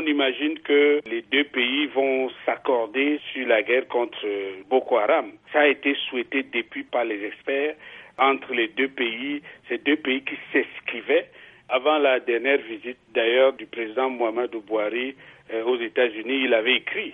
on imagine que les deux pays vont s'accorder sur la guerre contre Boko Haram. Ça a été souhaité depuis par les experts entre les deux pays, ces deux pays qui s'esquivaient. Avant la dernière visite d'ailleurs du président Muhammadu Buhari aux États-Unis, il avait écrit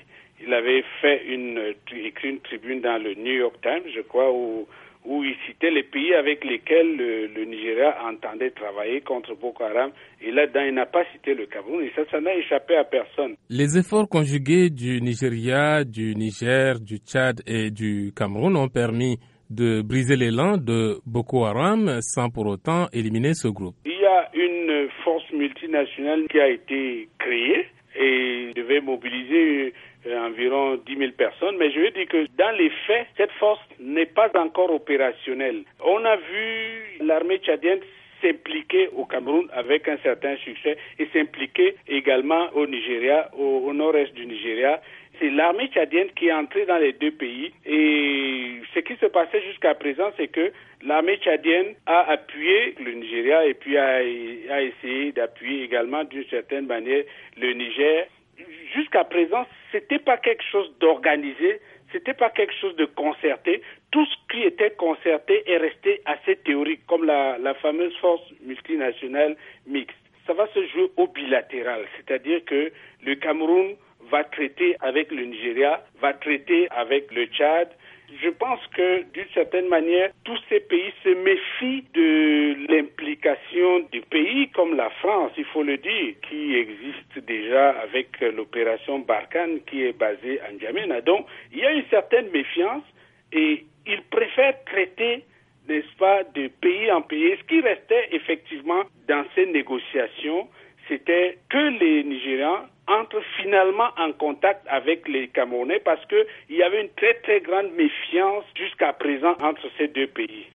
une tribune dans le New York Times, je crois, où il citait les pays avec lesquels le Nigeria entendait travailler contre Boko Haram. Et là-dedans, il n'a pas cité le Cameroun. Et ça n'a échappé à personne. Les efforts conjugués du Nigeria, du Niger, du Tchad et du Cameroun ont permis de briser l'élan de Boko Haram sans pour autant éliminer ce groupe. Il y a une force multinationale qui a été créée et devait mobiliser environ 10 000 personnes. Mais je veux dire que dans les faits, cette force n'est pas encore opérationnelle. On a vu l'armée tchadienne s'impliquer au Cameroun avec un certain succès et s'impliquer également au Nigeria, au nord-est du Nigeria. C'est l'armée tchadienne qui est entrée dans les deux pays et ce qui se passait jusqu'à présent, c'est que l'armée tchadienne a appuyé le Nigeria et puis a essayé d'appuyer également d'une certaine manière le Niger. Jusqu'à présent, c'était pas quelque chose d'organisé, c'était pas quelque chose de concerté. Tout ce qui était concerté est resté assez théorique, comme la fameuse force multinationale mixte. Ça va se jouer au bilatéral, c'est-à-dire que le Cameroun va traiter avec le Nigeria, va traiter avec le Tchad. Je pense que d'une certaine manière, tous ces pays se méfient de l'implication des pays comme la France, il faut le dire, qui existe déjà avec l'opération Barkhane qui est basée à N'Djamena. Donc, il y a une certaine méfiance et ils préfèrent traiter, n'est-ce pas, de pays en pays. Ce qui restait effectivement dans ces négociations, c'était que les Nigérians entrent finalement en contact avec les Camerounais parce qu'il y avait une très très grande méfiance jusqu'à présent entre ces deux pays.